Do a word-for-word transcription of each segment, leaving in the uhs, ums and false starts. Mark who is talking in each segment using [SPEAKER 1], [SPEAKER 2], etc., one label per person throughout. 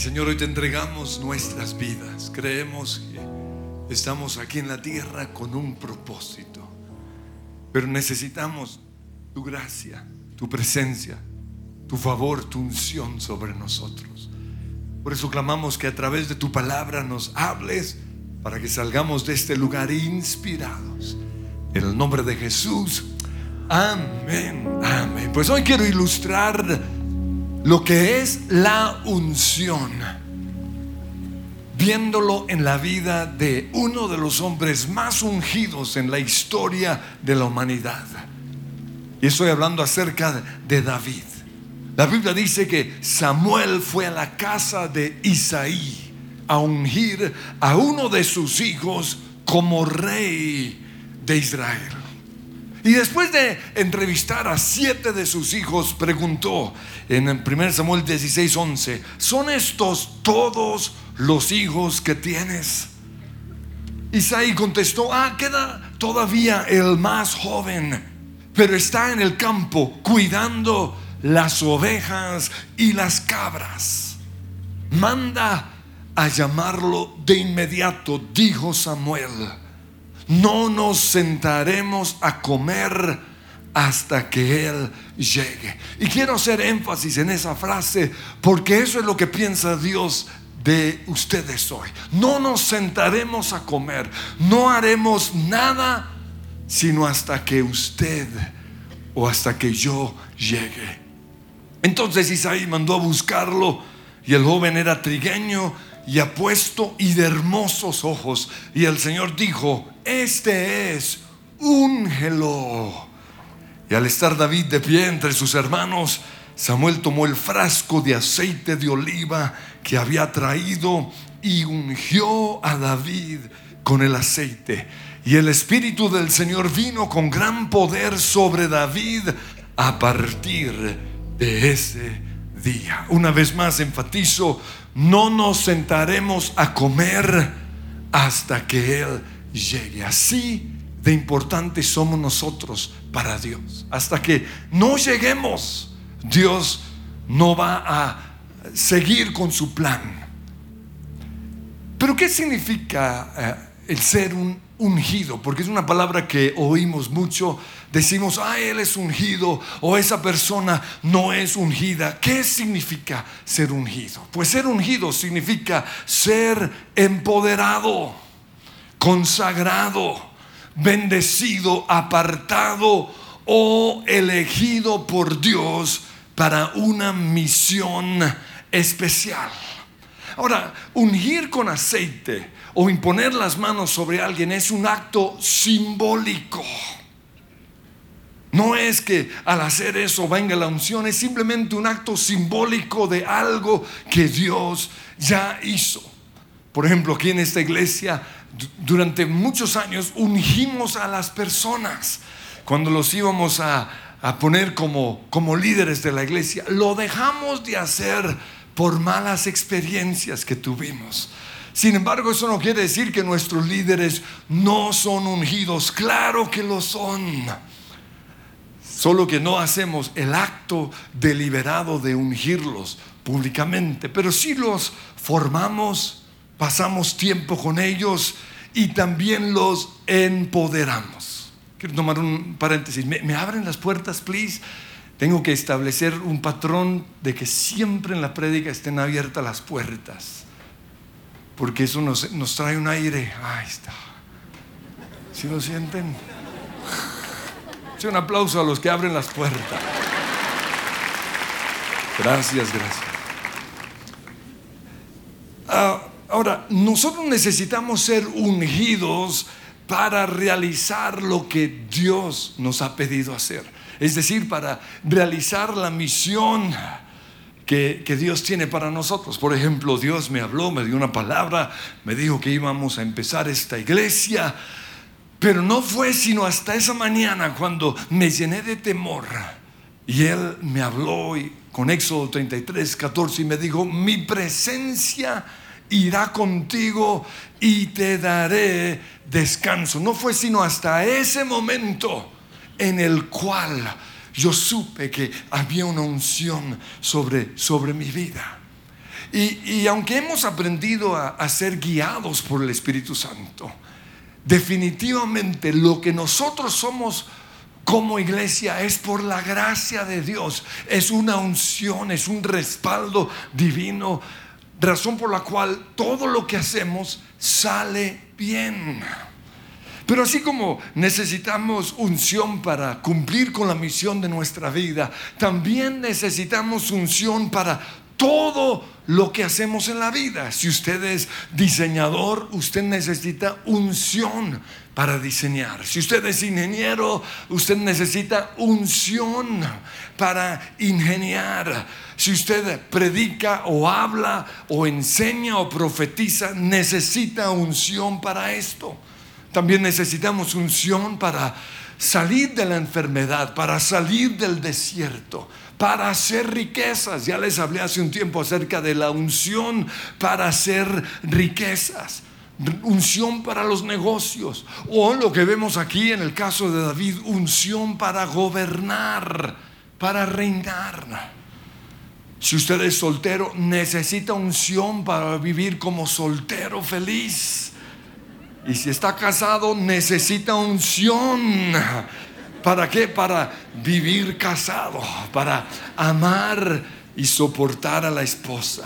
[SPEAKER 1] Señor, hoy te entregamos nuestras vidas. Creemos que estamos aquí en la tierra con un propósito, pero necesitamos tu gracia, tu presencia, tu favor, tu unción sobre nosotros. Por eso clamamos que a través de tu palabra nos hables, para que salgamos de este lugar inspirados. En el nombre de Jesús, amén, amén. Pues hoy quiero ilustrar lo que es la unción, viéndolo en la vida de uno de los hombres más ungidos en la historia de la humanidad. Y estoy hablando acerca de David. La Biblia dice que Samuel fue a la casa de Isaí a ungir a uno de sus hijos como rey de Israel. Y después de entrevistar a siete de sus hijos, preguntó en primero Samuel dieciséis once: ¿son estos todos los hijos que tienes? Isaí contestó: ah, queda todavía el más joven, pero está en el campo cuidando las ovejas y las cabras. Manda a llamarlo de inmediato, dijo Samuel. No nos sentaremos a comer hasta que Él llegue. Y quiero hacer énfasis en esa frase, porque eso es lo que piensa Dios de ustedes hoy. No nos sentaremos a comer, no haremos nada sino hasta que usted o hasta que yo llegue. Entonces Isaí mandó a buscarlo, y el joven era trigueño y apuesto y de hermosos ojos. Y el Señor dijo: este es, úngelo. Y al estar David de pie entre sus hermanos, Samuel tomó el frasco de aceite de oliva que había traído y ungió a David con el aceite. Y el Espíritu del Señor vino con gran poder sobre David a partir de ese día. Una vez más enfatizo: no nos sentaremos a comer hasta que Él llegue. Así de importantes somos nosotros para Dios. Hasta que no lleguemos, Dios no va a seguir con su plan. Pero ¿qué significa eh, el ser un ungido? Porque es una palabra que oímos mucho. Decimos: ah, él es ungido, o esa persona no es ungida. ¿Qué significa ser ungido? Pues ser ungido significa ser empoderado, consagrado, bendecido, apartado o elegido por Dios para una misión especial. Ahora, ungir con aceite o imponer las manos sobre alguien es un acto simbólico. No es que al hacer eso venga la unción, es simplemente un acto simbólico de algo que Dios ya hizo. Por ejemplo, aquí en esta iglesia, durante muchos años ungimos a las personas. Cuando los íbamos a, a poner como, como líderes de la iglesia, lo dejamos de hacer por malas experiencias que tuvimos. Sin embargo, eso no quiere decir que nuestros líderes no son ungidos. Claro que lo son. Solo que no hacemos el acto deliberado de ungirlos públicamente, pero sí los formamos, pasamos tiempo con ellos y también los empoderamos. Quiero tomar un paréntesis. ¿Me, me abren las puertas, please? Tengo que establecer un patrón de que siempre en la prédica estén abiertas las puertas, porque eso nos, nos trae un aire. Ahí está. ¿Sí lo sienten? Un aplauso a los que abren las puertas. Gracias, gracias. Uh, ahora, nosotros necesitamos ser ungidos para realizar lo que Dios nos ha pedido hacer. Es decir, para realizar la misión que, que Dios tiene para nosotros. Por ejemplo, Dios me habló, me dio una palabra, me dijo que íbamos a empezar esta iglesia. Pero no fue sino hasta esa mañana cuando me llené de temor, y Él me habló y con Éxodo treinta y tres, catorce, y me dijo: mi presencia irá contigo y te daré descanso. No fue sino hasta ese momento en el cual yo supe que había una unción sobre, sobre mi vida. Y, y aunque hemos aprendido a, a ser guiados por el Espíritu Santo, definitivamente lo que nosotros somos como iglesia es por la gracia de Dios. Es una unción, es un respaldo divino, razón por la cual todo lo que hacemos sale bien. Pero así como necesitamos unción para cumplir con la misión de nuestra vida, también necesitamos unción para todo lo que hacemos en la vida. Si usted es diseñador, usted necesita unción para diseñar. Si usted es ingeniero, usted necesita unción para ingeniar. Si usted predica o habla o enseña o profetiza, necesita unción para esto. También necesitamos unción para salir de la enfermedad, para salir del desierto, para hacer riquezas. Ya les hablé hace un tiempo acerca de la unción para hacer riquezas, unción para los negocios, o lo que vemos aquí en el caso de David, unción para gobernar, para reinar. Si usted es soltero, necesita unción para vivir como soltero feliz. Y si está casado, necesita unción. ¿Para qué? Para vivir casado, para amar y soportar a la esposa.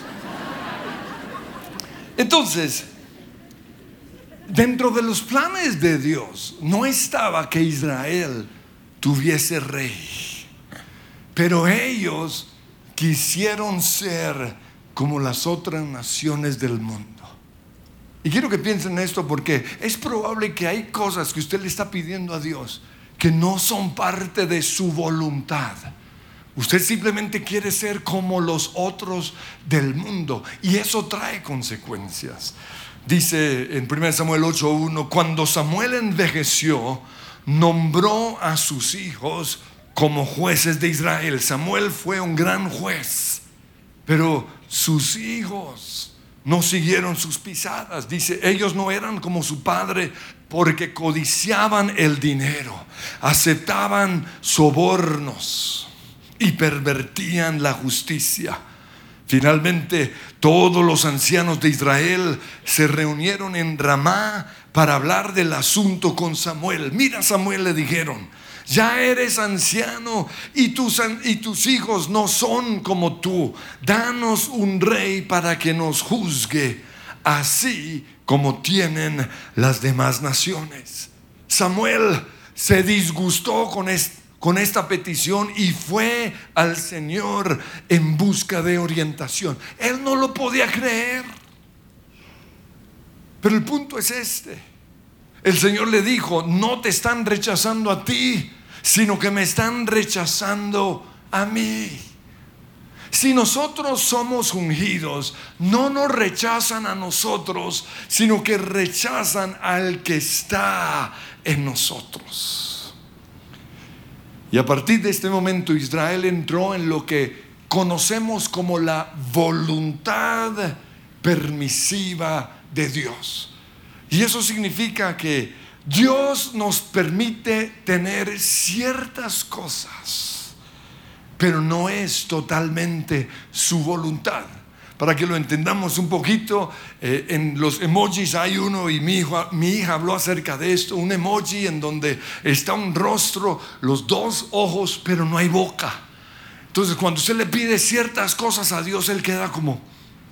[SPEAKER 1] Entonces, dentro de los planes de Dios no estaba que Israel tuviese rey, pero ellos quisieron ser como las otras naciones del mundo. Y quiero que piensen en esto, porque es probable que hay cosas que usted le está pidiendo a Dios que no son parte de su voluntad. Usted simplemente quiere ser como los otros del mundo, y eso trae consecuencias. Dice en primero Samuel ocho uno: cuando Samuel envejeció, nombró a sus hijos como jueces de Israel. Samuel fue un gran juez, pero sus hijos no siguieron sus pisadas. Dice, ellos no eran como su padre, porque codiciaban el dinero, aceptaban sobornos y pervertían la justicia. Finalmente, todos los ancianos de Israel se reunieron en Ramá para hablar del asunto con Samuel. Mira, Samuel, le dijeron, ya eres anciano y tus, y tus hijos no son como tú. Danos un rey para que nos juzgue, así como tienen las demás naciones. Samuel se disgustó con, est, con esta petición y fue al Señor en busca de orientación. Él no lo podía creer. Pero el punto es este: el Señor le dijo, no te están rechazando a ti, sino que me están rechazando a mí. Si nosotros somos ungidos, no nos rechazan a nosotros, sino que rechazan al que está en nosotros. Y a partir de este momento, Israel entró en lo que conocemos como la voluntad permisiva de Dios. Y eso significa que Dios nos permite tener ciertas cosas, pero no es totalmente su voluntad. Para que lo entendamos un poquito, eh, en los emojis hay uno, y mi hija, mi hija habló acerca de esto, un emoji en donde está un rostro, los dos ojos, pero no hay boca. Entonces, cuando usted le pide ciertas cosas a Dios, Él queda como,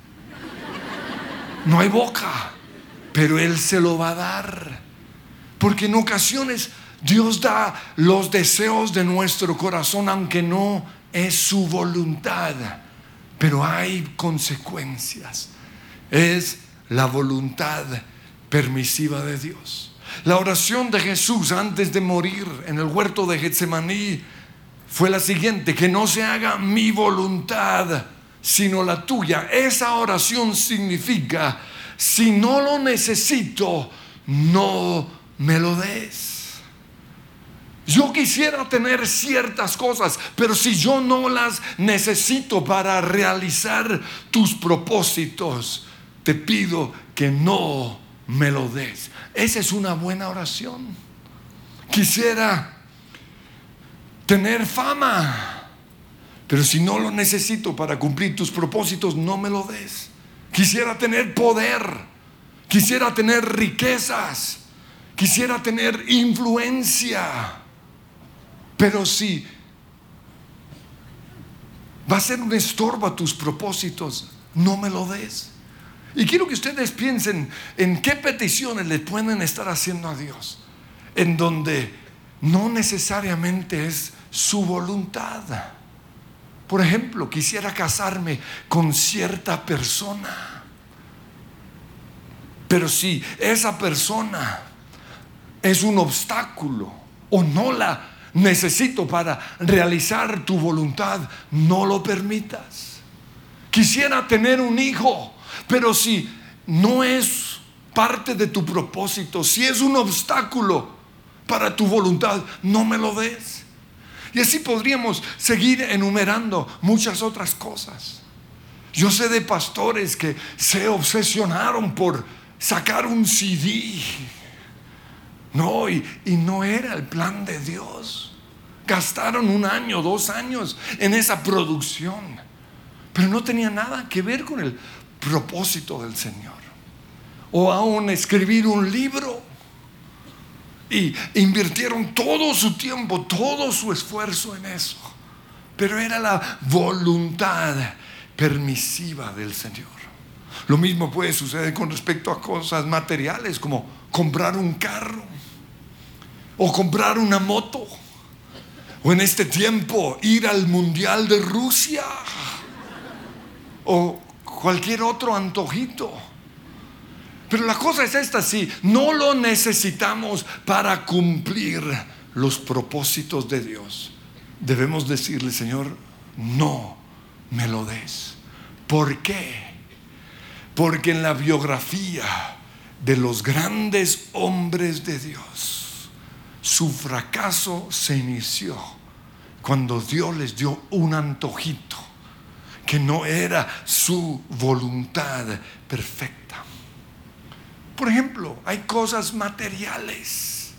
[SPEAKER 1] no hay boca, pero Él se lo va a dar. Porque en ocasiones Dios da los deseos de nuestro corazón, aunque no es su voluntad, pero hay consecuencias. Es la voluntad permisiva de Dios. La oración de Jesús antes de morir en el huerto de Getsemaní fue la siguiente: que no se haga mi voluntad sino la tuya. Esa oración significa, si no lo necesito, no me lo des. Yo quisiera tener ciertas cosas, pero si yo no las necesito para realizar tus propósitos, te pido que no me lo des. Esa es una buena oración. Quisiera tener fama, Pero si no lo necesito para cumplir tus propósitos, no me lo des. Quisiera tener poder, quisiera tener riquezas, quisiera tener influencia. Pero si va a ser un estorbo a tus propósitos, no me lo des. Y quiero que ustedes piensen en qué peticiones le pueden estar haciendo a Dios, en donde no necesariamente es su voluntad. Por ejemplo, quisiera casarme con cierta persona, pero si esa persona es un obstáculo o no la necesito para realizar tu voluntad, no lo permitas. Quisiera tener un hijo, pero si no es parte de tu propósito, si es un obstáculo para tu voluntad, no me lo des. Y así podríamos seguir enumerando muchas otras cosas. Yo sé de pastores que se obsesionaron por sacar un C D. No, y, y no era el plan de Dios. Gastaron un año, dos años en esa producción, pero no tenía nada que ver con el propósito del Señor. O aún escribir un libro. Y invirtieron todo su tiempo, todo su esfuerzo en eso. Pero era la voluntad permisiva del Señor. Lo mismo puede suceder con respecto a cosas materiales, como comprar un carro o comprar una moto, o en este tiempo ir al Mundial de Rusia, o cualquier otro antojito. Pero la cosa es esta: sí, no lo necesitamos para cumplir los propósitos de Dios. Debemos decirle: Señor, no me lo des. ¿Por qué? Porque en la biografía de los grandes hombres de Dios, su fracaso se inició cuando Dios les dio un antojito que no era su voluntad perfecta. Por ejemplo, hay cosas materiales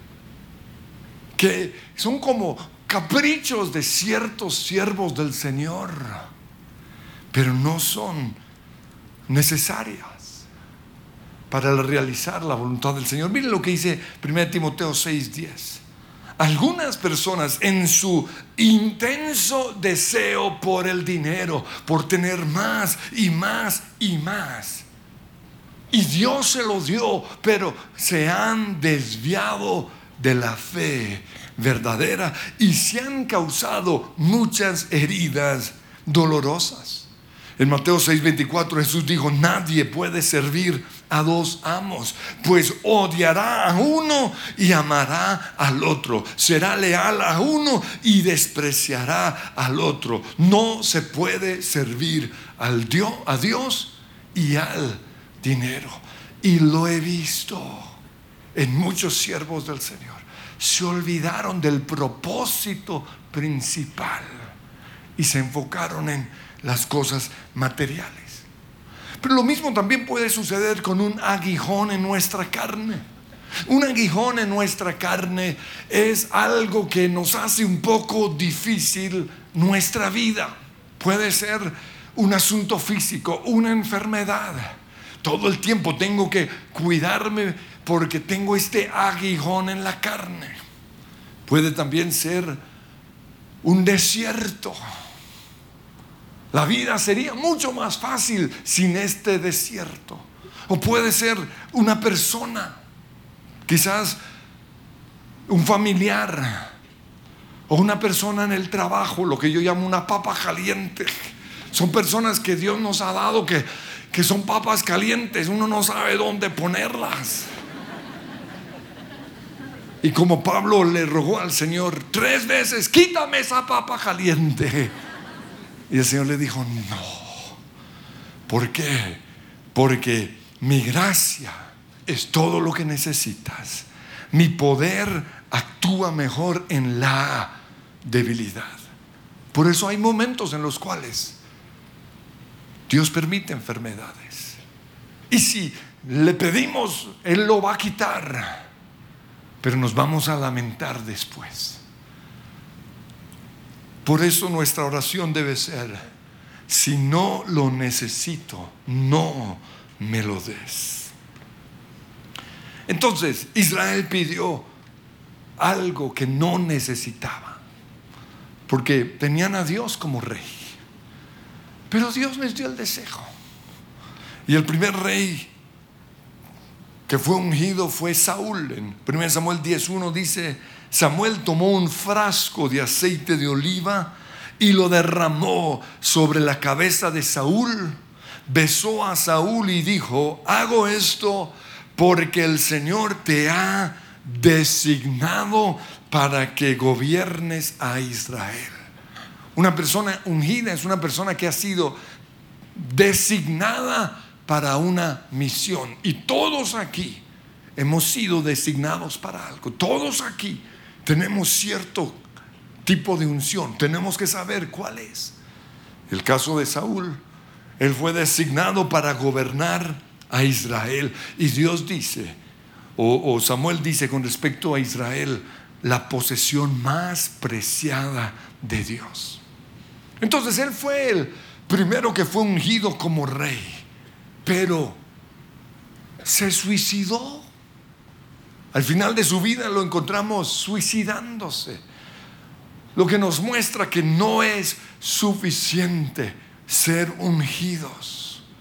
[SPEAKER 1] que son como caprichos de ciertos siervos del Señor, pero no son necesarias para realizar la voluntad del Señor. Miren lo que dice primera Timoteo seis diez. Algunas personas, en su intenso deseo por el dinero, por tener más y más y más, y Dios se lo dio, pero se han desviado de la fe verdadera y se han causado muchas heridas dolorosas. En Mateo seis veinticuatro Jesús dijo: nadie puede servir a dos amos, pues odiará a uno y amará al otro, será leal a uno y despreciará al otro. No se puede servir al Dios, a Dios y al dinero. Y lo he visto en muchos siervos del Señor. Se olvidaron del propósito principal y se enfocaron en las cosas materiales. Pero lo mismo también puede suceder con un aguijón en nuestra carne. Un aguijón en nuestra carne es algo que nos hace un poco difícil nuestra vida. Puede ser un asunto físico, una enfermedad. Todo el tiempo tengo que cuidarme porque tengo este aguijón en la carne. Puede también ser un desierto. La vida sería mucho más fácil sin este desierto. O puede ser una persona, quizás un familiar, o una persona en el trabajo, lo que yo llamo una papa caliente. Son personas que Dios nos ha dado que, que son papas calientes, uno no sabe dónde ponerlas. Y como Pablo le rogó al Señor tres veces: quítame esa papa caliente. Y el Señor le dijo: no. ¿Por qué? Porque mi gracia es todo lo que necesitas. Mi poder actúa mejor en la debilidad. Por eso hay momentos en los cuales Dios permite enfermedades. Y si le pedimos, Él lo va a quitar, pero nos vamos a lamentar después. Por eso nuestra oración debe ser: si no lo necesito, no me lo des. Entonces Israel pidió algo que no necesitaba, porque tenían a Dios como rey. Pero Dios les dio el deseo. Y el primer rey que fue ungido fue Saúl. En primero Samuel diez uno dice: Samuel tomó un frasco de aceite de oliva y lo derramó sobre la cabeza de Saúl. Besó a Saúl y dijo: hago esto porque el Señor te ha designado para que gobiernes a Israel. Una persona ungida es una persona que ha sido designada para una misión. Y todos aquí hemos sido designados para algo. Todos aquí tenemos cierto tipo de unción. Tenemos que saber cuál es. El caso de Saúl: él fue designado para gobernar a Israel. Y Dios dice, o, o Samuel dice con respecto a Israel, la posesión más preciada de Dios. Entonces él fue el primero que fue ungido como rey, pero se suicidó. Al final de su vida lo encontramos suicidándose, lo que nos muestra que no es suficiente ser ungidos.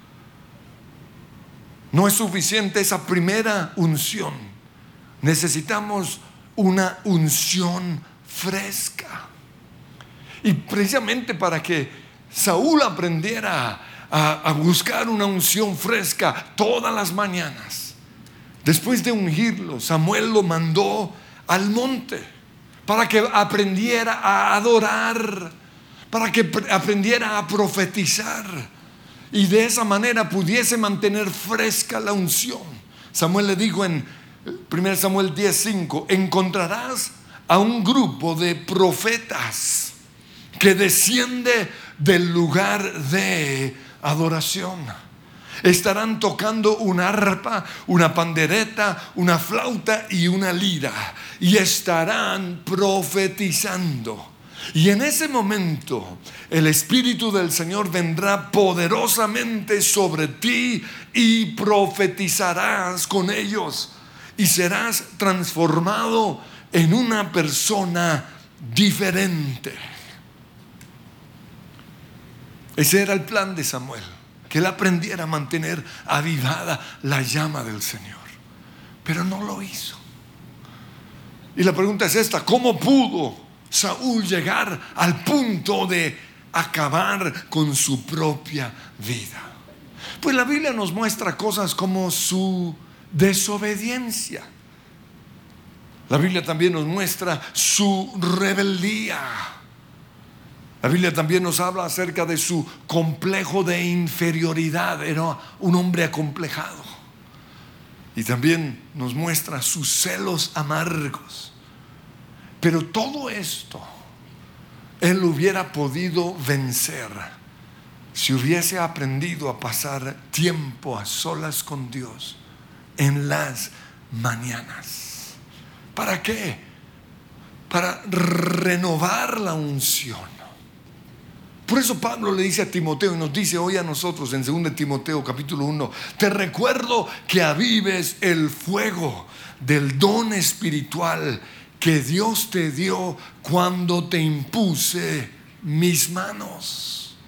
[SPEAKER 1] No es suficiente esa primera unción. Necesitamos una unción fresca. Y precisamente para que Saúl aprendiera a, a buscar una unción fresca todas las mañanas, después de ungirlo, Samuel lo mandó al monte para que aprendiera a adorar, para que aprendiera a profetizar, y de esa manera pudiese mantener fresca la unción. Samuel le dijo en primero Samuel diez cinco: encontrarás a un grupo de profetas que desciende del lugar de adoración. Estarán tocando una arpa, una pandereta, una flauta y una lira, y estarán profetizando. Y en ese momento el Espíritu del Señor vendrá poderosamente sobre ti y profetizarás con ellos, y serás transformado en una persona diferente. Ese era el plan de Samuel, que él aprendiera a mantener avivada la llama del Señor. Pero no lo hizo. Y la pregunta es esta: ¿cómo pudo Saúl llegar al punto de acabar con su propia vida? Pues la Biblia nos muestra cosas como su desobediencia. La Biblia también nos muestra su rebeldía. La Biblia también nos habla acerca de su complejo de inferioridad. Era un hombre acomplejado. Y también nos muestra sus celos amargos. Pero todo esto él hubiera podido vencer si hubiese aprendido a pasar tiempo a solas con Dios en las mañanas. ¿Para qué? Para renovar la unción. Por eso Pablo le dice a Timoteo, y nos dice hoy a nosotros en segundo de Timoteo capítulo uno: te recuerdo que avives el fuego del don espiritual que Dios te dio cuando te impuse mis manos.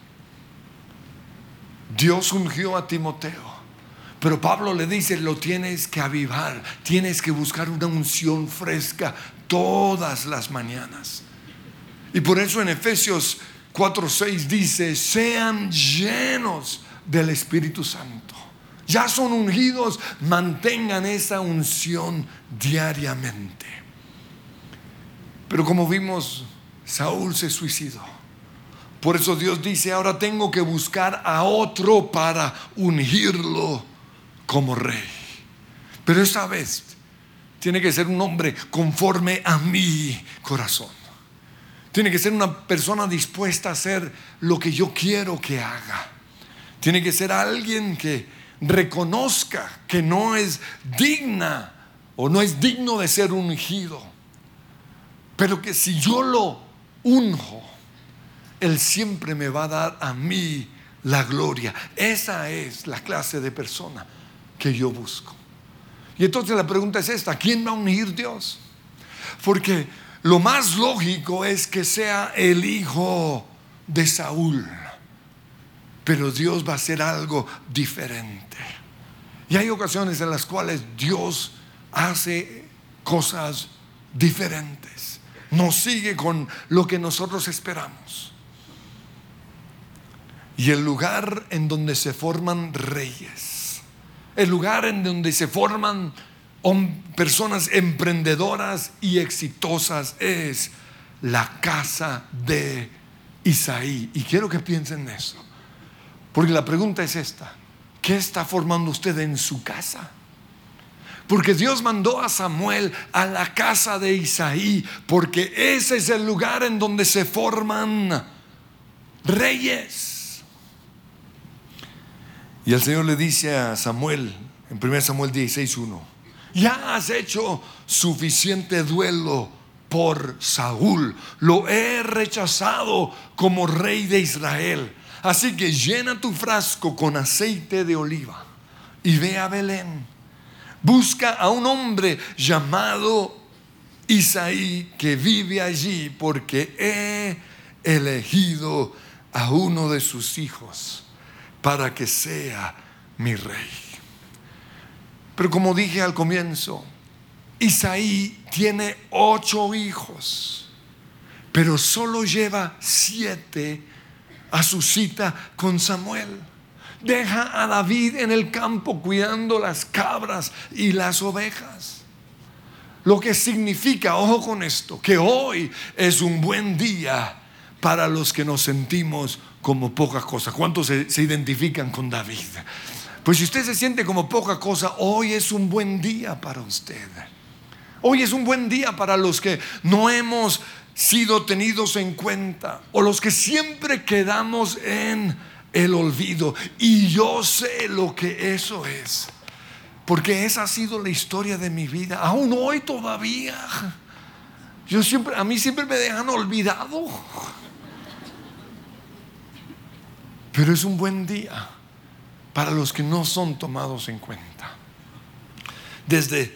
[SPEAKER 1] Dios ungió a Timoteo, pero Pablo le dice: lo tienes que avivar, tienes que buscar una unción fresca todas las mañanas. Y por eso en Efesios cuatro seis dice: sean llenos del Espíritu Santo. Ya son ungidos, mantengan esa unción diariamente. Pero como vimos, Saúl se suicidó. Por eso Dios dice: ahora tengo que buscar a otro para ungirlo como rey. Pero esta vez tiene que ser un hombre conforme a mi corazón. Tiene que ser una persona dispuesta a hacer lo que yo quiero que haga. Tiene que ser alguien que reconozca que no es digna o no es digno de ser ungido, pero que si yo lo unjo, Él siempre me va a dar a mí la gloria. Esa es la clase de persona que yo busco. Y entonces la pregunta es esta: ¿quién va a ungir Dios? Porque lo más lógico es que sea el hijo de Saúl, pero Dios va a hacer algo diferente. Y hay ocasiones en las cuales Dios hace cosas diferentes, no sigue con lo que nosotros esperamos. Y el lugar en donde se forman reyes, el lugar en donde se forman personas emprendedoras y exitosas, es la casa de Isaí. Y quiero que piensen en eso, porque la pregunta es esta: ¿qué está formando usted en su casa? Porque Dios mandó a Samuel a la casa de Isaí, porque ese es el lugar en donde se forman reyes. Y el Señor le dice a Samuel en primero Samuel dieciséis uno: ya has hecho suficiente duelo por Saúl, lo he rechazado como rey de Israel. Así que llena tu frasco con aceite de oliva y ve a Belén. Busca a un hombre llamado Isaí que vive allí, porque he elegido a uno de sus hijos para que sea mi rey. Pero como dije al comienzo, Isaí tiene ocho hijos, pero solo lleva siete a su cita con Samuel. Deja a David en el campo cuidando las cabras y las ovejas. Lo que significa, ojo con esto, que hoy es un buen día para los que nos sentimos como poca cosa. ¿Cuántos se, se identifican con David? Pues si usted se siente como poca cosa, hoy es un buen día para usted. Hoy es un buen día para los que no hemos sido tenidos en cuenta, o los que siempre quedamos en el olvido. Y yo sé lo que eso es, porque esa ha sido la historia de mi vida. Aún hoy todavía yo siempre, a mí siempre me dejan olvidado. Pero es un buen día para los que no son tomados en cuenta. Desde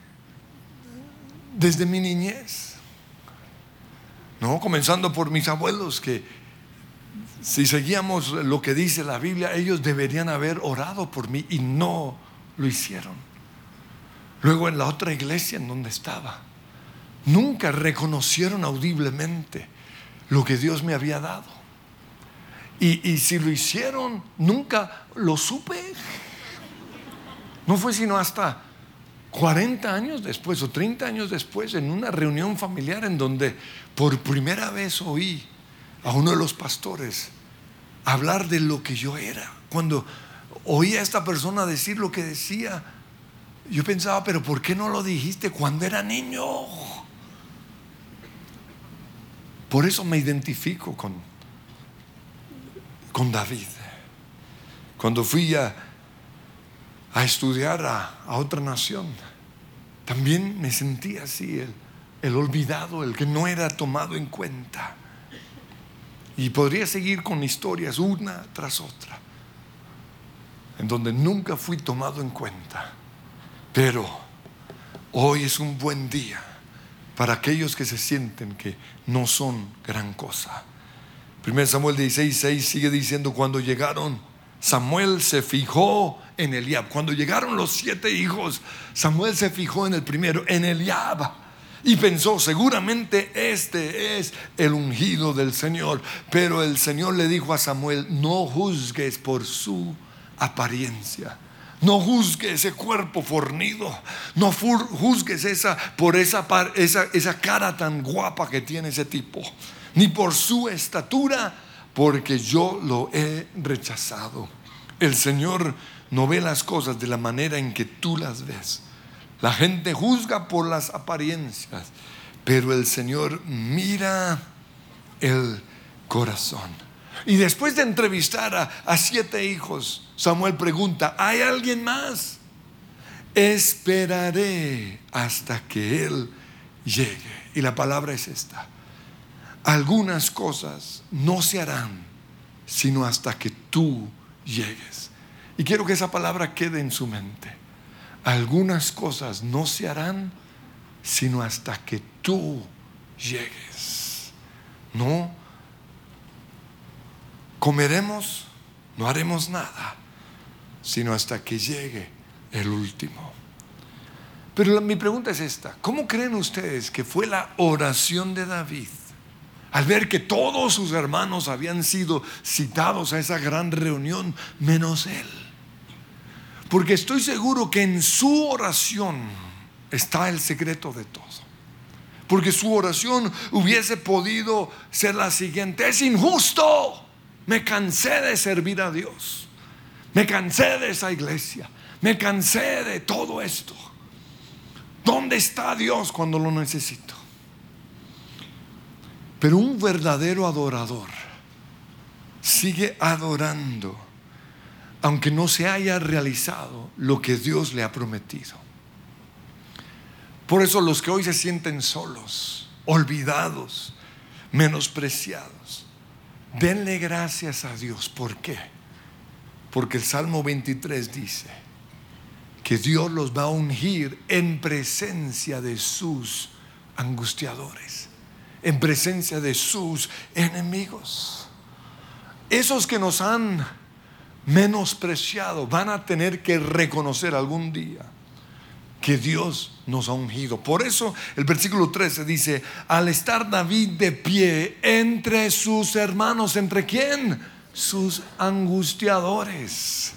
[SPEAKER 1] Desde mi niñez, no, comenzando por mis abuelos, que si seguíamos lo que dice la Biblia, ellos deberían haber orado por mí y no lo hicieron. Luego en la otra iglesia en donde estaba, nunca reconocieron audiblemente lo que Dios me había dado. Y, y si lo hicieron, nunca lo supe. No fue sino hasta cuarenta años después o treinta años después, en una reunión familiar en donde por primera vez oí a uno de los pastores hablar de lo que yo era. Cuando oí a esta persona decir lo que decía, yo pensaba, pero ¿por qué no lo dijiste cuando era niño? Por eso me identifico con, con David. Cuando fui a a estudiar a, a otra nación, también me sentí así, el, el olvidado, el que no era tomado en cuenta. Y podría seguir con historias una tras otra, en donde nunca fui tomado en cuenta. Pero hoy es un buen día para aquellos que se sienten que no son gran cosa. primero Samuel dieciséis seis sigue diciendo: cuando llegaron, Samuel se fijó en Eliab. Cuando llegaron los siete hijos, Samuel se fijó en el primero, en Eliab, y pensó: seguramente este es el ungido del Señor. Pero el Señor le dijo a Samuel: no juzgues por su apariencia, no juzgues ese cuerpo fornido, no juzgues esa, por esa, esa, esa cara tan guapa que tiene ese tipo, ni por su estatura, porque yo lo he rechazado. El Señor no ve las cosas de la manera en que tú las ves. La gente juzga por las apariencias, pero el Señor mira el corazón. Y después de entrevistar a, a siete hijos, Samuel pregunta: ¿hay alguien más? Esperaré hasta que él llegue. Y la palabra es esta: algunas cosas no se harán sino hasta que tú llegues. Y quiero que esa palabra quede en su mente. Algunas cosas no se harán sino hasta que tú llegues. No comeremos, no haremos nada, sino hasta que llegue el último. Pero la, mi pregunta es esta: ¿cómo creen ustedes que fue la oración de David al ver que todos sus hermanos habían sido citados a esa gran reunión menos él? Porque estoy seguro que en su oración está el secreto de todo. Porque su oración hubiese podido ser la siguiente: es injusto, me cansé de servir a Dios, me cansé de esa iglesia, me cansé de todo esto. ¿Dónde está Dios cuando lo necesito? Pero un verdadero adorador sigue adorando aunque no se haya realizado lo que Dios le ha prometido. Por eso los que hoy se sienten solos, olvidados, menospreciados, denle gracias a Dios. ¿Por qué? Porque el Salmo veintitrés dice que Dios los va a ungir en presencia de sus angustiadores, en presencia de sus enemigos. Esos que nos han menospreciado van a tener que reconocer algún día que Dios nos ha ungido. Por eso el versículo trece dice: al estar David de pie entre sus hermanos. ¿Entre quién? Sus angustiadores.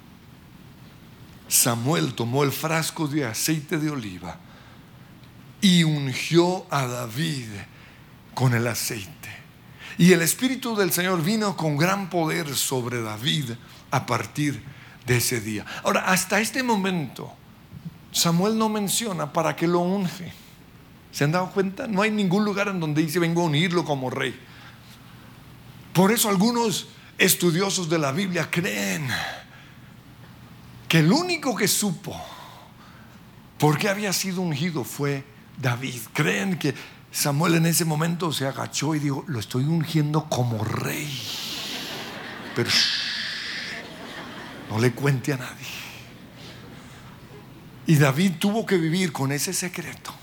[SPEAKER 1] Samuel tomó el frasco de aceite de oliva y ungió a David con el aceite. Y el Espíritu del Señor vino con gran poder sobre David a partir de ese día. Ahora, hasta este momento Samuel no menciona para qué lo unge. ¿Se han dado cuenta? No hay ningún lugar en donde dice: vengo a ungirlo como rey. Por eso algunos estudiosos de la Biblia creen que el único que supo por qué había sido ungido fue David. Creen que Samuel en ese momento se agachó y dijo: lo estoy ungiendo como rey, pero shh, no le cuente a nadie. Y David tuvo que vivir con ese secreto,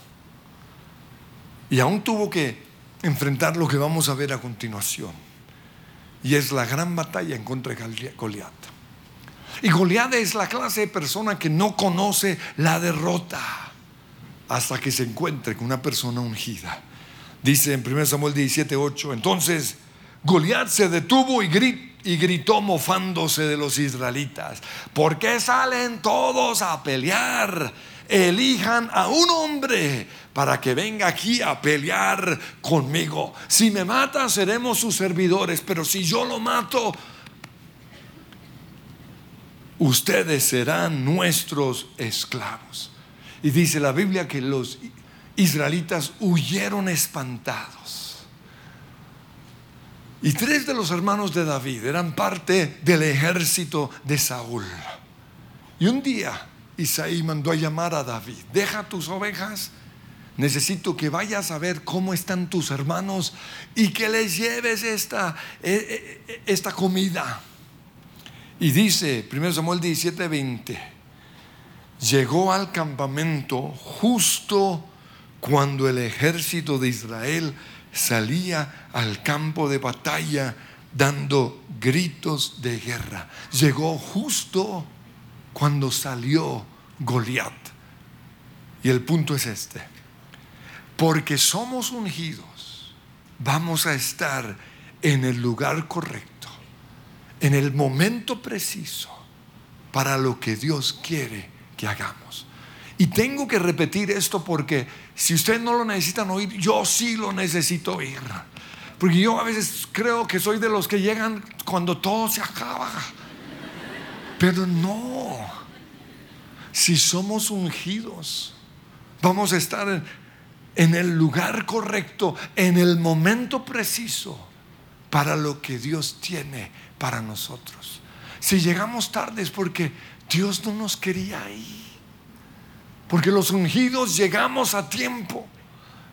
[SPEAKER 1] y aún tuvo que enfrentar lo que vamos a ver a continuación, y es la gran batalla en contra de Goliat. Y Goliat es la clase de persona que no conoce la derrota hasta que se encuentre con una persona ungida. Dice en primero Samuel diecisiete ocho: entonces Goliat se detuvo y gritó, y gritó mofándose de los israelitas: ¿por qué salen todos a pelear? Elijan a un hombre para que venga aquí a pelear conmigo. Si me mata, seremos sus servidores, pero si yo lo mato, ustedes serán nuestros esclavos. Y dice la Biblia que los israelitas huyeron espantados. Y tres de los hermanos de David eran parte del ejército de Saúl. Y un día Isaí mandó a llamar a David: deja tus ovejas, necesito que vayas a ver cómo están tus hermanos y que les lleves esta, esta comida. Y dice primero Samuel diecisiete veinte: llegó al campamento justo cuando el ejército de Israel salía al campo de batalla dando gritos de guerra. Llegó justo cuando salió Goliat. Y el punto es este: porque somos ungidos, vamos a estar en el lugar correcto, en el momento preciso, para lo que Dios quiere que hagamos. Y tengo que repetir esto porque si ustedes no lo necesitan oír, yo sí lo necesito oír. Porque yo a veces creo que soy de los que llegan cuando todo se acaba. Pero no. Si somos ungidos, vamos a estar en, en el lugar correcto, en el momento preciso, para lo que Dios tiene para nosotros. Si llegamos tarde es porque Dios no nos quería ahí. Porque los ungidos llegamos a tiempo.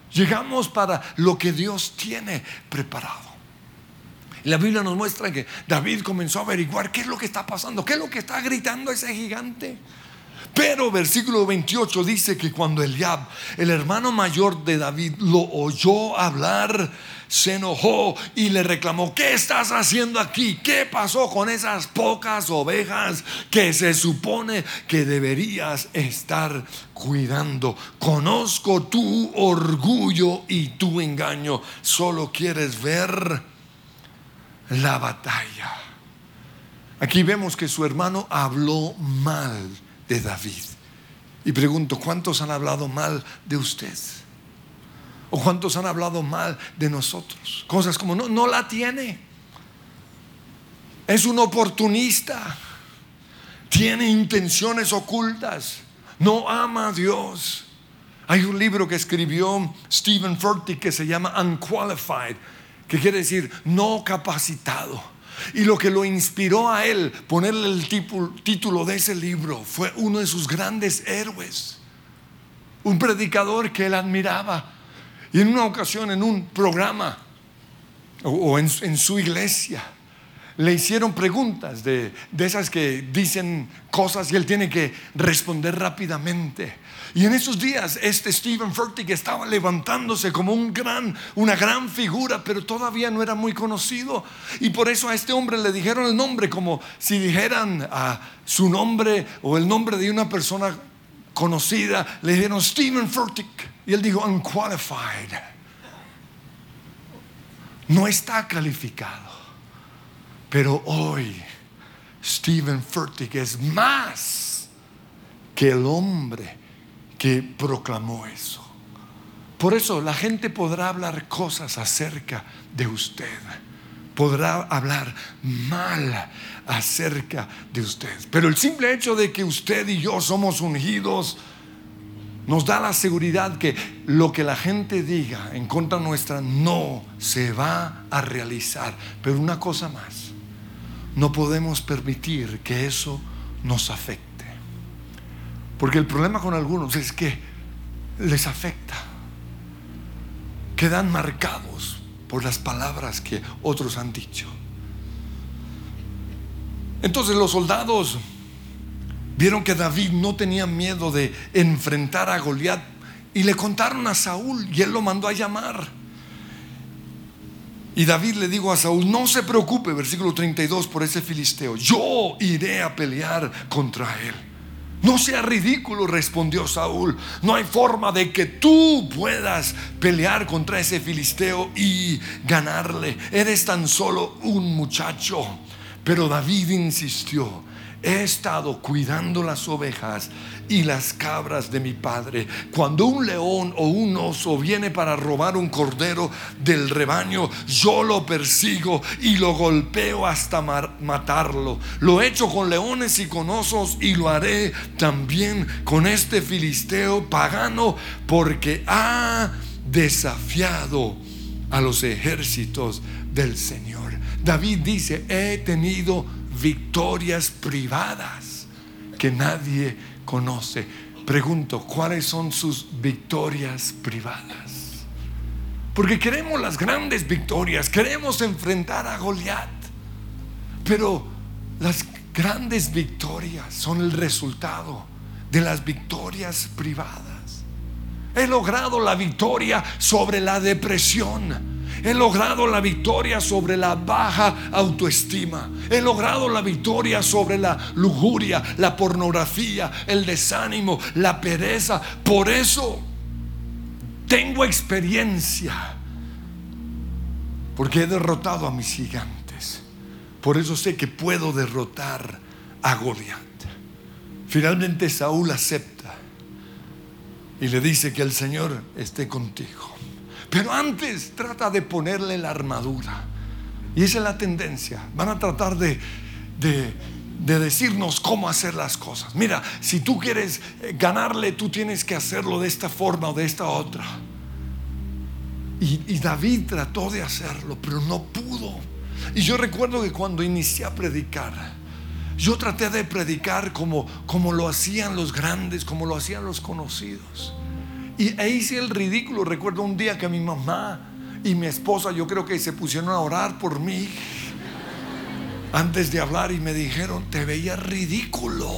[SPEAKER 1] Llegamos para lo que Dios tiene preparado. La Biblia nos muestra que David comenzó a averiguar qué es lo que está pasando, qué es lo que está gritando ese gigante. Pero versículo veintiocho dice que cuando Eliab, el hermano mayor de David, lo oyó hablar, se enojó y le reclamó: ¿qué estás haciendo aquí? ¿Qué pasó con esas pocas ovejas que se supone que deberías estar cuidando? Conozco tu orgullo y tu engaño. Solo quieres ver la batalla. Aquí vemos que su hermano habló mal de David. Y pregunto, ¿cuántos han hablado mal de usted? ¿O cuántos han hablado mal de nosotros? Cosas como: no, no la tiene, es un oportunista, tiene intenciones ocultas, no ama a Dios. Hay un libro que escribió Stephen Furtick que se llama Unqualified, que quiere decir no capacitado. Y lo que lo inspiró a él ponerle el título de ese libro fue uno de sus grandes héroes, un predicador que él admiraba. Y en una ocasión, en un programa o, o en, en su iglesia, le hicieron preguntas de, de esas que dicen cosas y él tiene que responder rápidamente. Y en esos días este Stephen Furtick estaba levantándose como un gran, una gran figura, pero todavía no era muy conocido. Y por eso a este hombre le dijeron el nombre, como si dijeran a su nombre o el nombre de una persona conocida. Le dijeron Stephen Furtick y él dijo unqualified, no está calificado. Pero hoy Stephen Furtick es más que el hombre que proclamó eso. Por eso la gente podrá hablar cosas acerca de usted, podrá hablar mal acerca de usted, pero el simple hecho de que usted y yo somos ungidos nos da la seguridad que lo que la gente diga en contra nuestra no se va a realizar. Pero una cosa más, no podemos permitir que eso nos afecte. Porque el problema con algunos es que les afecta, quedan marcados por las palabras que otros han dicho. Entonces los soldados vieron que David no tenía miedo de enfrentar a Goliat y le contaron a Saúl y él lo mandó a llamar. Y David le dijo a Saúl: no se preocupe, versículo treinta y dos, por ese filisteo, yo iré a pelear contra él. No sea ridículo, respondió Saúl. No hay forma de que tú puedas pelear contra ese filisteo y ganarle. Eres tan solo un muchacho. Pero David insistió: he estado cuidando las ovejas y las cabras de mi padre. Cuando un león o un oso viene para robar un cordero del rebaño, yo lo persigo y lo golpeo hasta matarlo. Lo he hecho con leones y con osos, y lo haré también con este filisteo pagano, porque ha desafiado a los ejércitos del Señor. David dice: he tenido victorias privadas que nadie conoce. Pregunto, ¿cuáles son sus victorias privadas? Porque queremos las grandes victorias, queremos enfrentar a Goliat, pero las grandes victorias son el resultado de las victorias privadas. He logrado la victoria sobre la depresión. He logrado la victoria sobre la baja autoestima. He logrado la victoria sobre la lujuria, la pornografía, el desánimo, la pereza. Por eso tengo experiencia, porque he derrotado a mis gigantes. Por eso sé que puedo derrotar a Goliat. Finalmente Saúl acepta y le dice: que el Señor esté contigo. Pero antes trata de ponerle la armadura. Y esa es la tendencia. Van a tratar de, de, de decirnos cómo hacer las cosas. Mira, si tú quieres ganarle, tú tienes que hacerlo de esta forma o de esta otra. Y, y David trató de hacerlo, pero no pudo. Y yo recuerdo que cuando inicié a predicar, yo traté de predicar como, como lo hacían los grandes, como lo hacían los conocidos. Y e hice el ridículo. Recuerdo un día que mi mamá y mi esposa, yo creo que se pusieron a orar por mí antes de hablar, y me dijeron: te veías ridículo.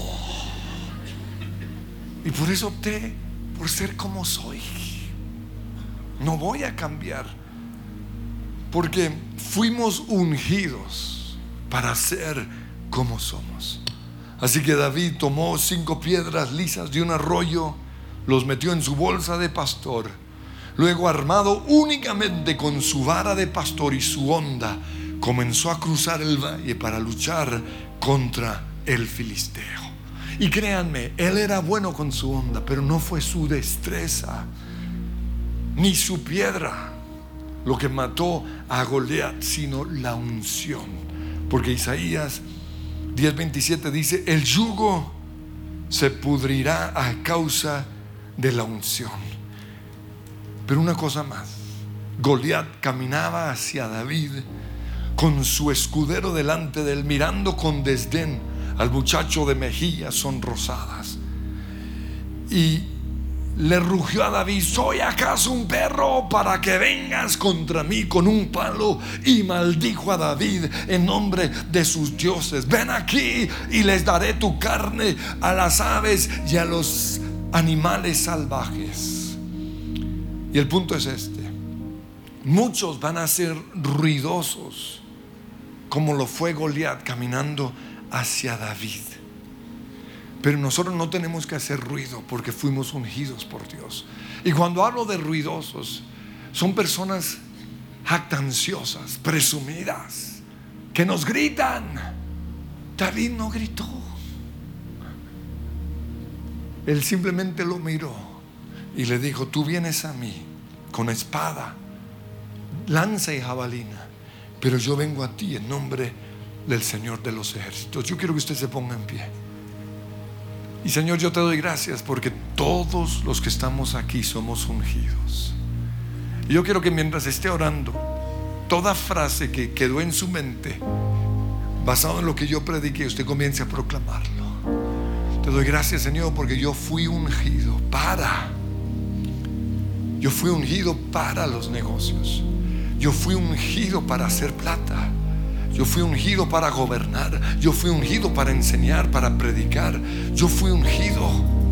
[SPEAKER 1] Y por eso opté por ser como soy. No voy a cambiar, porque fuimos ungidos para ser como somos. Así que David tomó cinco piedras lisas de un arroyo, los metió en su bolsa de pastor. Luego, armado únicamente con su vara de pastor y su honda, comenzó a cruzar el valle para luchar contra el filisteo. Y créanme, él era bueno con su honda, pero no fue su destreza ni su piedra lo que mató a Goliat, sino la unción. Porque Isaías diez veintisiete dice: el yugo se pudrirá a causa de la unción. Pero una cosa más, Goliat caminaba hacia David con su escudero delante de él, mirando con desdén al muchacho de mejillas sonrosadas, y le rugió a David: ¿soy acaso un perro para que vengas contra mí con un palo? Y maldijo a David en nombre de sus dioses: ven aquí y les daré tu carne a las aves y a los animales salvajes. Y el punto es este: muchos van a ser ruidosos, como lo fue Goliat caminando hacia David. Pero nosotros no tenemos que hacer ruido, porque fuimos ungidos por Dios. Y cuando hablo de ruidosos, son personas jactanciosas, presumidas, que nos gritan. David no gritó. Él simplemente lo miró y le dijo: tú vienes a mí con espada, lanza y jabalina, pero yo vengo a ti en nombre del Señor de los ejércitos. Yo quiero que usted se ponga en pie. Y Señor, yo te doy gracias porque todos los que estamos aquí somos ungidos. Y yo quiero que mientras esté orando, toda frase que quedó en su mente, basado en lo que yo prediqué, usted comience a proclamarlo. Te doy gracias, Señor, porque yo fui ungido para Yo fui ungido para los negocios. Yo fui ungido para hacer plata. Yo fui ungido para gobernar. Yo fui ungido para enseñar, para predicar. Yo fui ungido.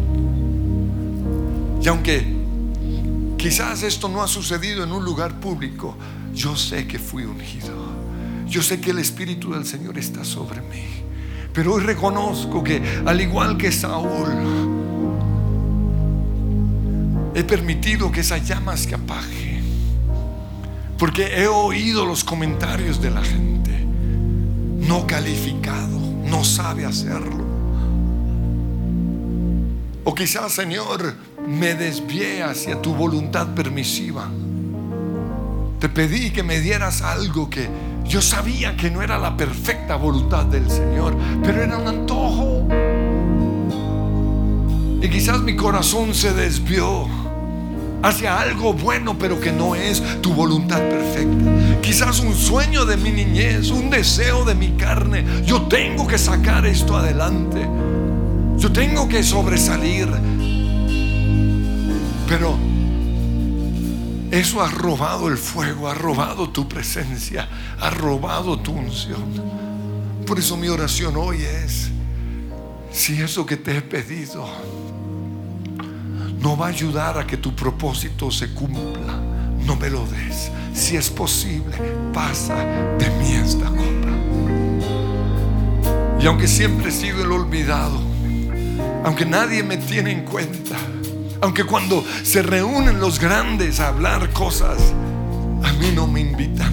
[SPEAKER 1] Y aunque quizás esto no ha sucedido en un lugar público, yo sé que fui ungido. Yo sé que el Espíritu del Señor está sobre mí. Pero hoy reconozco que, al igual que Saúl, he permitido que esa llama se apague, porque he oído los comentarios de la gente. No calificado, no sabe hacerlo. O quizás, Señor, me desvié hacia tu voluntad permisiva. Te pedí que me dieras algo que yo sabía que no era la perfecta voluntad del Señor, pero era un antojo. Y quizás mi corazón se desvió hacia algo bueno, pero que no es tu voluntad perfecta. Quizás un sueño de mi niñez, un deseo de mi carne. Yo tengo que sacar esto adelante. Yo tengo que sobresalir. Pero eso ha robado el fuego, ha robado tu presencia, ha robado tu unción. Por eso mi oración hoy es: si eso que te he pedido no va a ayudar a que tu propósito se cumpla, no me lo des. Si es posible, pasa de mí esta copa. Y aunque siempre he sido el olvidado, aunque nadie me tiene en cuenta, aunque cuando se reúnen los grandes a hablar cosas, a mí no me invitan,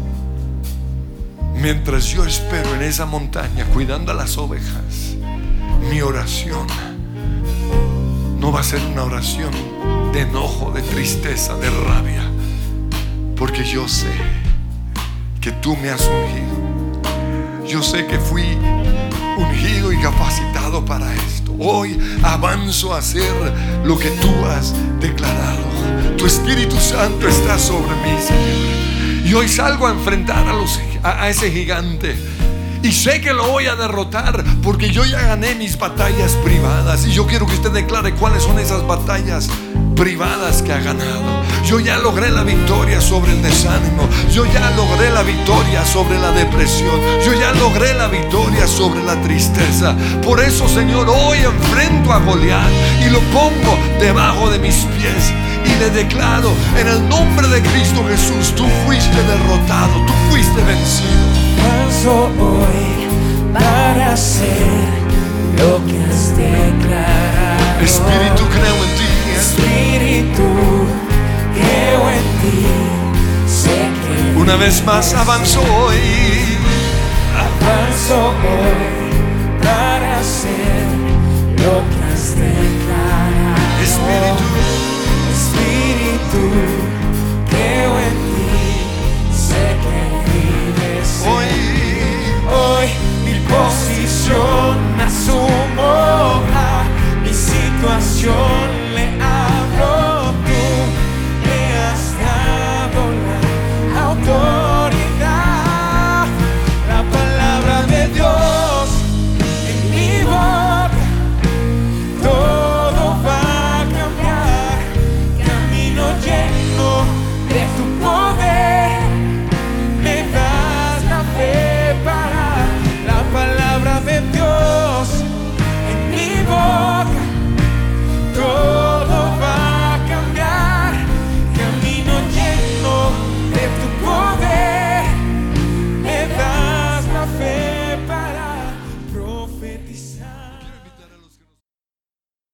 [SPEAKER 1] mientras yo espero en esa montaña cuidando a las ovejas, mi oración no va a ser una oración de enojo, de tristeza, de rabia, porque yo sé que tú me has ungido. Yo sé que fui ungido y capacitado para esto. Hoy avanzo a hacer lo que tú has declarado. Tu Espíritu Santo está sobre mí, Señor. Y hoy salgo a enfrentar a, los, a, a ese gigante. Y sé que lo voy a derrotar, porque yo ya gané mis batallas privadas. Y yo quiero que usted declare cuáles son esas batallas privadas que ha ganado. Yo ya logré la victoria sobre el desánimo. Yo ya logré la victoria sobre la depresión. Yo ya logré la victoria sobre la tristeza. Por eso, Señor, hoy enfrento a Goliat y lo pongo debajo de mis pies y le declaro en el nombre de Cristo Jesús: tú fuiste derrotado, tú fuiste vencido.
[SPEAKER 2] Paso hoy para hacer lo que has declarado.
[SPEAKER 1] Espíritu, creo en ti.
[SPEAKER 2] Espíritu, creo en ti. Sé que
[SPEAKER 1] Una vez más avanzo hoy.
[SPEAKER 2] Avanzo hoy para hacer lo que has declarado.
[SPEAKER 1] Espíritu,
[SPEAKER 2] Espíritu, creo en ti. Sé que vives
[SPEAKER 1] hoy.
[SPEAKER 2] Hoy mi posición asumo, ah, mi situación